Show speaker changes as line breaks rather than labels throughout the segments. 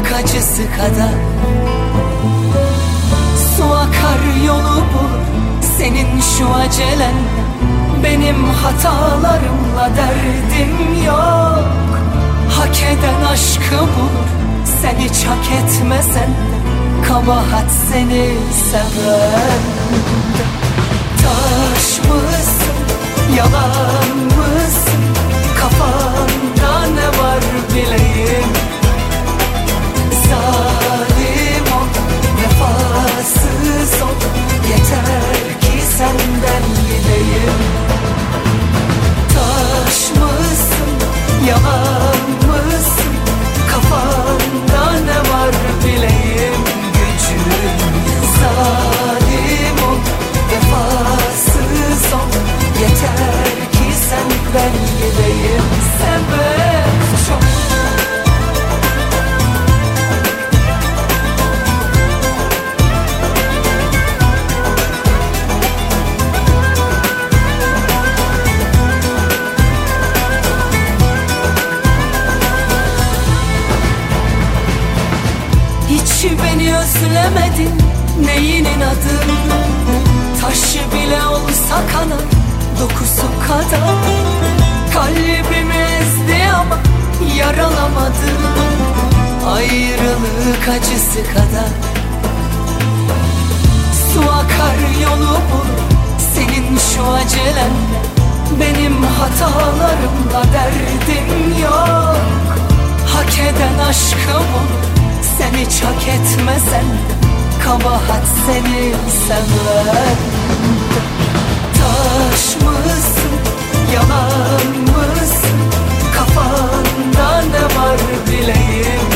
ayrılık acısı kadar. Su akar yolu bulur senin şu acelen, benim hatalarımla derdim yok. Hak eden aşkı bulur, sen hiç hak etmesen de, kabahat seni seven. Taş mısın, yalan mısın, kafanda ne var bileyim. Zalim ol, vefasız ol, yeter ki senden gideyim. Taş mısın, yalan mısın, kafanda ne var bileyim gücüm. Zalim ol, vefasız ol, yeter ki senden gideyim. Sebep çok. Hiç beni özlemedin, neyinin adı? Taşı bile olsa kanar, dokusu kadar. Kalbimi ezdi ama yaralamadı, ayrılık acısı kadar. Su akar yolu bulur senin şu acelenle, benim hatalarımla derdim yok. Hak eden aşkı bulur, sen hiç hak etmesen de, kabahat seni seven. Taş mısın, yalan mısın, kafanda ne var bileyim.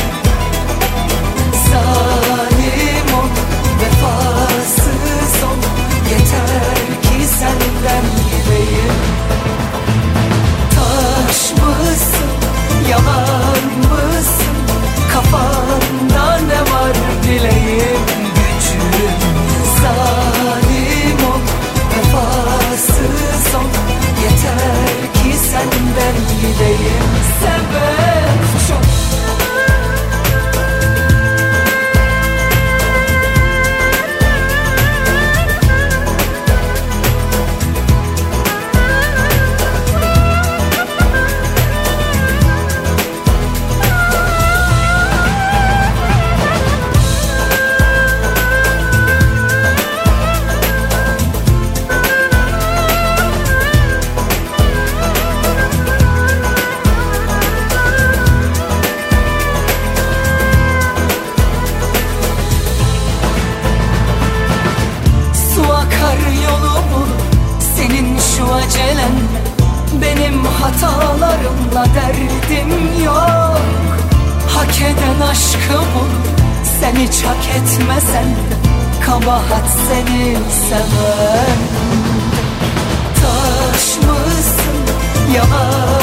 Zalim ol, vefasız ol, yeter ki senden gideyim. Taş mısın, yalan mısın, kafanda ne var bileyim gücüm. Zalim ol, vefasız ol, yeter ki senden gideyim. Sebep çok. Acelenle, benim hatalarımla derdim yok. Hak eden aşkı bulur, sen hiç hak etmesen de, kabahat seni seven. Taş mısın, yalan